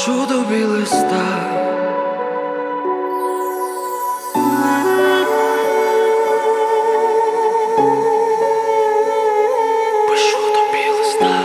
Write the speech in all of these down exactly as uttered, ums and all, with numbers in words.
Пишу тобі листа, пишу тобі листа,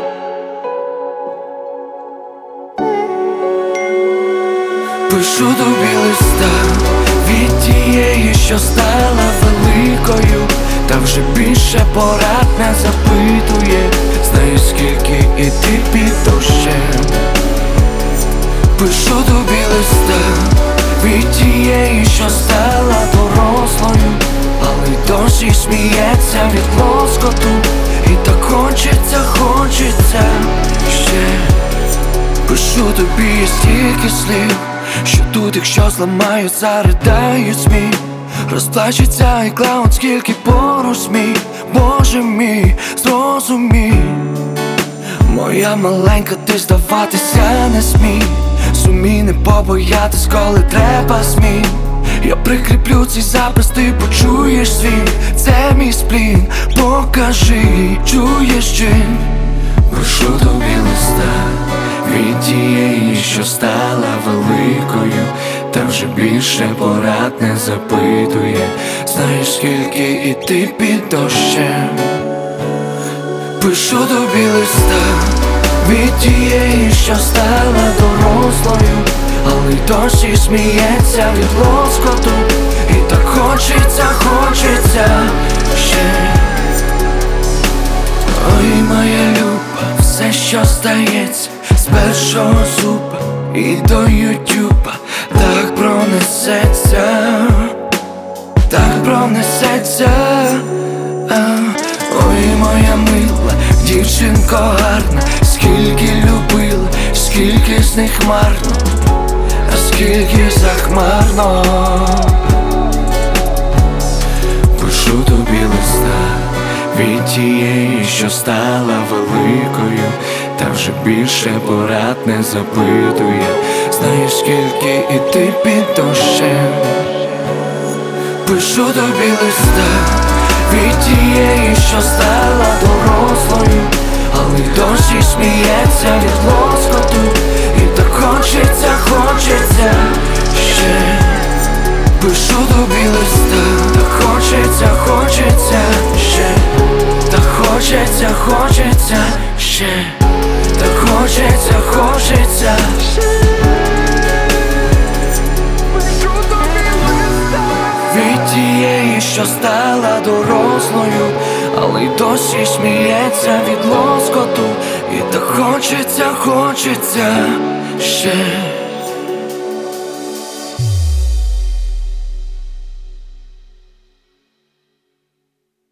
пишу тобі листа від тієї, що стала великою, та вже більше порад не запитує. Знаю, скільки іти під дощем. Пишу тобі листа від тієї, що стала дорослою, але й досі сміється від лоскоту. І так хочеться, хочеться ще. Пишу тобі стільки слів, що тут, якщо зламають, заридають сміх. Розплачеться і клаун, скільки поруч сміх. Боже мій, зрозумій, моя маленька, ти здаватися не смій. Зумій не побоятись, коли треба змін. Я прикріплю цей запис, ти почуєш свій. Це мій сплін, покажи, чуєш чи? Пишу тобі листа від тієї, що стала великою, та вже більше порад не запитує. Знаєш, скільки іти під дощем. Пишу тобі листа від тієї, що стала дорослою, але й досі сміється від лоскоту. І так хочеться, хочеться ще. Ой, моя люба, все, що стається з першого зуба і до ютюба, так пронесеться, так пронесеться. Ой, моя мила, дівчинко гарна, скільки любила, скільки з них марно, а скільки захмарно. Пишу тобі листа від тієї, що стала великою, та вже більше порад не запитує. Знаєш, скільки іти під дощем. Пишу тобі листа від тієї, що стала дорослою, але й досі сміється від лоскоту. І так хочеться, хочеться ще. Пишу тобі листа, так хочеться, хочеться ще. Так хочеться, хочеться ще. Так хочеться, хочеться ще. Від тієї, що стала дорослою, але й досі сміється від лоскоту. І так хочеться, хочеться ще.